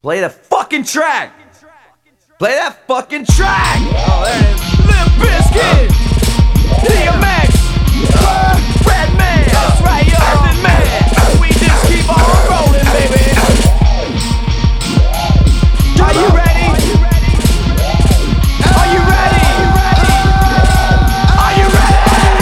Play the fucking track. Play that fucking track. Oh, there it is. Limp Bizkit, DMX, Redman. That's right, yo, Earthen Man. We just keep on rolling, baby. Are you ready? Are you ready? Are you ready?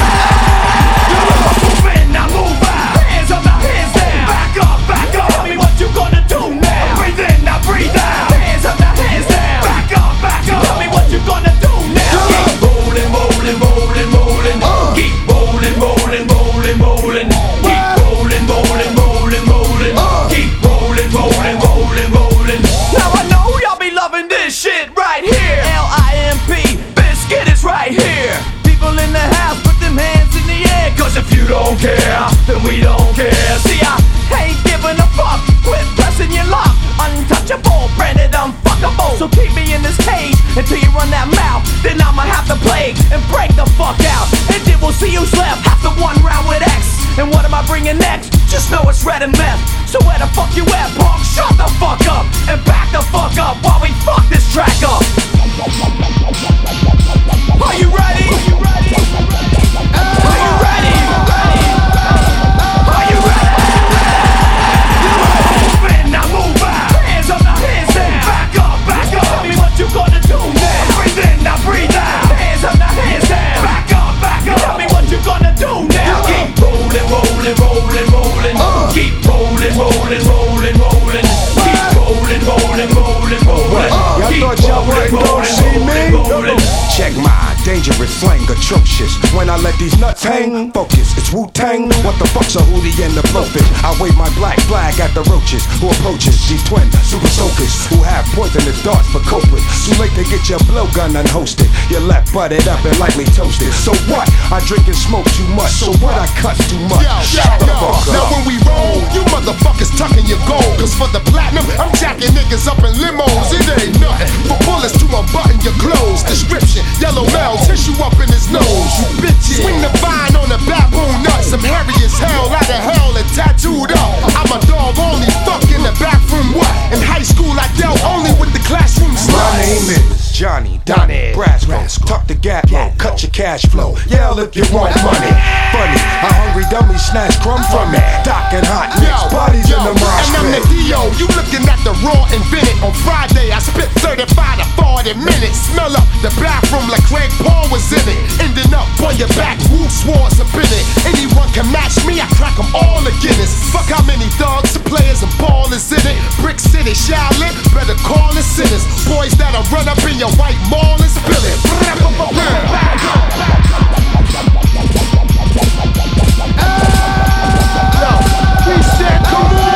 Move in, now move out. Hands up, now hands down. Back up, back up. Tell me what you gonna do now. Breathe in, now breathe out. Hands up, now hands down. Back up, back up. Tell me what you gonna do now. Keep rolling, rolling, rolling, rolling. Keep rolling, rolling, rolling, rolling. Keep rolling, rolling, rolling, rolling. Keep rolling, rolling, rolling, rolling. Now I know y'all be loving this shit right here. L-I-M-P, Bizkit is right here. People in the house, put them hands in the air. Cause if you don't care, then we don't care. See, I ain't giving a fuck. Quit pressing your luck. Untouchable, branded unfuckable. So keep me in this cage until you run that mouth. Then I'ma have to play and break the fuck out. And then we'll see who's left after one round with X. And what am I bringing next? Just know it's red and meth. So where the fuck you at, punk? Shut the fuck up and back the fuck up while we fuck this track up. Are you ready? Are you ready? Are you ready? Are you ready? Move in, now move out. Hands up, now hands down. Back up, back up. Tell me what you gonna do now. Breathe in, now breathe out. Hands up, now hands down. Back up, back up. Tell me what you gonna do now. Keep rolling, rolling, rolling, rolling. Keep rolling, rolling, rolling, rolling. Keep rolling, rolling, rolling, rolling. Y'all thought y'all wouldn't see me? Check my dangerous slang, atrocious. When I let these nuts hang, focus, it's Wu-Tang. What the fuck's a hootie and the blowfish? I wave my black flag at the roaches who approaches these twin super soakers who have poisonous darts for culprits. Too late to get your blowgun unhosted. Your left butted up and lightly toasted. So what? I drink and smoke too much. So what? I cuss too much. Shut the fuck up. Now when we roll, you motherfuckers tucking your gold. Cause for the platinum, I'm jacking niggas up in limos. It ain't nothing. For bullets to unbutton your clothes. Description, yellow male, tissue up in his nose. You bitches. Swing the vine on the baboon nuts. I'm hairy as hell, out of hell and tattooed up. I'm a dog, only fuck in the bathroom. What? In high school, I dealt only with the classroom sluts. My name is Johnny Donnie Brasco. Tuck the gap low, cut your cash flow. Yell if you want money. Funny, a hungry dummy snatch crumb from me. Dockin' hot nicks, bodies in the mosh and I'm the pit. D.O. You looking at the raw invented. On Friday, I spit 35 to 40 minutes. Smell up the bathroom like Craig Paul was in it. Ending up on your back, Wu swords up in it. Anyone can match me, I crack them all to Guinness. Fuck how many thugs, players and ballers in it. Brick City, Shaolin, better call it sinners. Boys that'll run up in your white mall and spill it. We said, come on!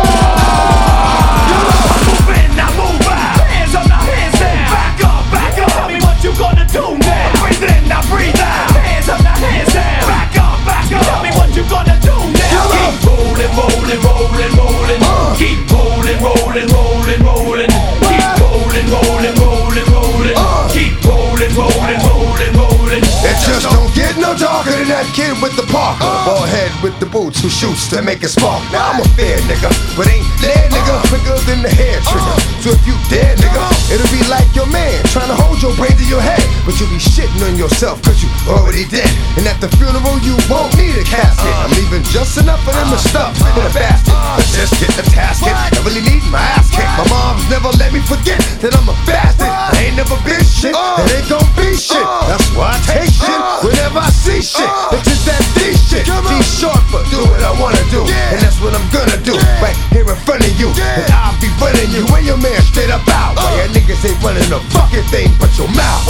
Move in, now move out. Hands up, now hands down. Back up, back up. Tell me what you gonna do now. Breathe in, now breathe out. Hands up, now hands down. Back up, back up. Tell me what you gonna do now. Keep rolling, rolling, rolling, rolling. Keep rolling, rolling, rolling, rolling. Keep rolling, rolling, rolling, rolling. Keep rolling, rolling, rolling, rolling. It just don't get no darker than that kid with the Parker. Bald head with the boots who shoots to make it spark. Now I'm a fair nigga, but ain't dead nigga. Quicker than the hair trigger. So if you dead nigga, it'll be like your man trying to hold your brain to your head. But you'll be shitting on yourself cause you already dead. And at the funeral you won't need a casket. I'm leaving just enough of them to stuff in a basket. But just get the tasket, I really need my ass kicked. My mom's never let me forget that I'm a bastard. I ain't never been shit, and ain't gon' be shit. That's why I take shit whenever I see shit. It's just that D shit. D short for do what I wanna do, and that's what I'm gonna do. Right here in front of you, and I'll be running you and your man straight up out. Why your niggas ain't running a fucking thing but your mouth.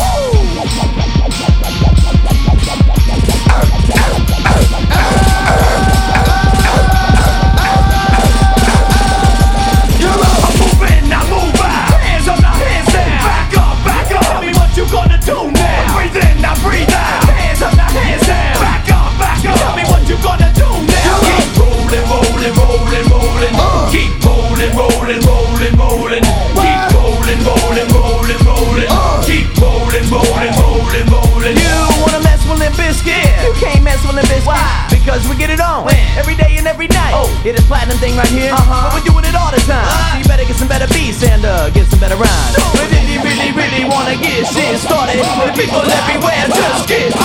Move in, now move out. Hands up, now hands down. Back up, back up. Tell me what you gonna do now. Breathe in, now breathe out. Hands up, now hands down. Back up, back up. Tell me what you gonna do now. Keep rolling, rolling, rolling, rolling. Keep rolling, rolling, rolling, rolling. Keep rolling, rolling, rolling, rolling. Keep rolling, rolling, rolling, rolling. You wanna mess with Limp Bizkit? You can't mess with Limp Bizkit. Why? because we get it on every day and every night. Hear this platinum thing right here? But we're doing it all the time. So you better get some better beats and get some better rhymes. But if you really wanna get shit started, the people everywhere just get